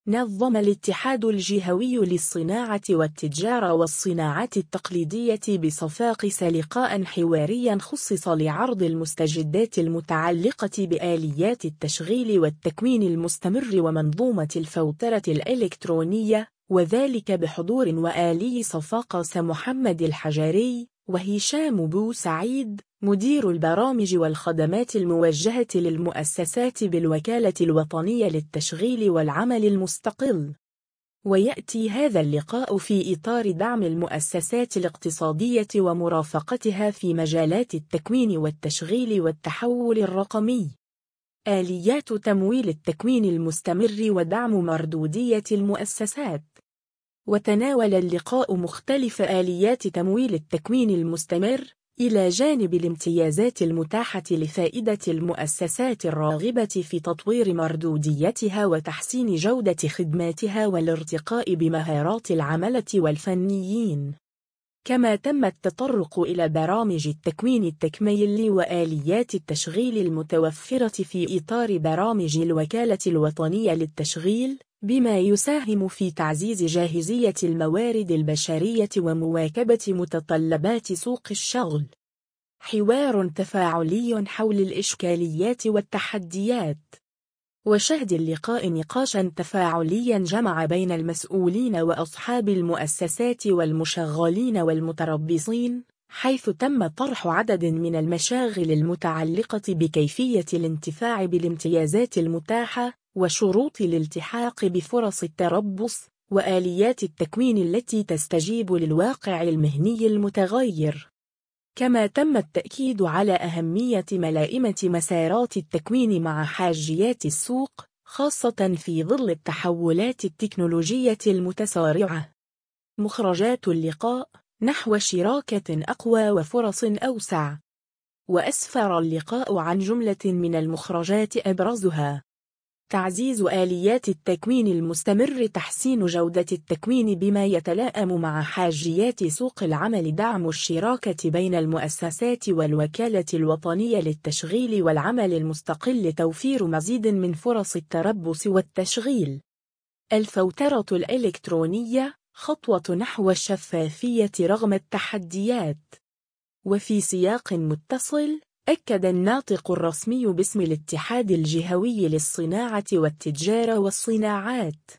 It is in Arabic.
نظم الاتحاد الجهوي للصناعة والتجارة والصناعات التقليدية بصفاقس لقاء حواريا خصص لعرض المستجدات المتعلقة بآليات التشغيل والتكوين المستمر ومنظومة الفوترة الإلكترونية، وذلك بحضور وآلي صفاقس محمد الحجاري وهشام بو سعيد مدير البرامج والخدمات الموجهة للمؤسسات بالوكالة الوطنية للتشغيل والعمل المستقل. ويأتي هذا اللقاء في إطار دعم المؤسسات الاقتصادية ومرافقتها في مجالات التكوين والتشغيل والتحول الرقمي. آليات تمويل التكوين المستمر ودعم مردودية المؤسسات. وتناول اللقاء مختلف آليات تمويل التكوين المستمر، إلى جانب الامتيازات المتاحة لفائدة المؤسسات الراغبة في تطوير مردوديتها وتحسين جودة خدماتها والارتقاء بمهارات العملة والفنيين. كما تم التطرق إلى برامج التكوين التكميلي وآليات التشغيل المتوفرة في إطار برامج الوكالة الوطنية للتشغيل، بما يساهم في تعزيز جاهزية الموارد البشرية ومواكبة متطلبات سوق الشغل. حوار تفاعلي حول الإشكاليات والتحديات. وشهد اللقاء نقاشا تفاعليا جمع بين المسؤولين وأصحاب المؤسسات والمشغلين والمتربصين، حيث تم طرح عدد من المشاغل المتعلقة بكيفية الانتفاع بالامتيازات المتاحة وشروط الالتحاق بفرص التربص وآليات التكوين التي تستجيب للواقع المهني المتغير. كما تم التأكيد على أهمية ملائمة مسارات التكوين مع حاجيات السوق، خاصة في ظل التحولات التكنولوجية المتسارعة. مخرجات اللقاء: نحو شراكة أقوى وفرص أوسع. وأسفر اللقاء عن جملة من المخرجات أبرزها: تعزيز آليات التكوين المستمر، تحسين جودة التكوين بما يتلائم مع حاجيات سوق العمل، دعم الشراكة بين المؤسسات والوكالة الوطنية للتشغيل والعمل المستقل، توفير مزيد من فرص التربص والتشغيل. الفوترة الإلكترونية، خطوة نحو الشفافية رغم التحديات. وفي سياق متصل، أكد الناطق الرسمي باسم الاتحاد الجهوي للصناعة والتجارة والصناعات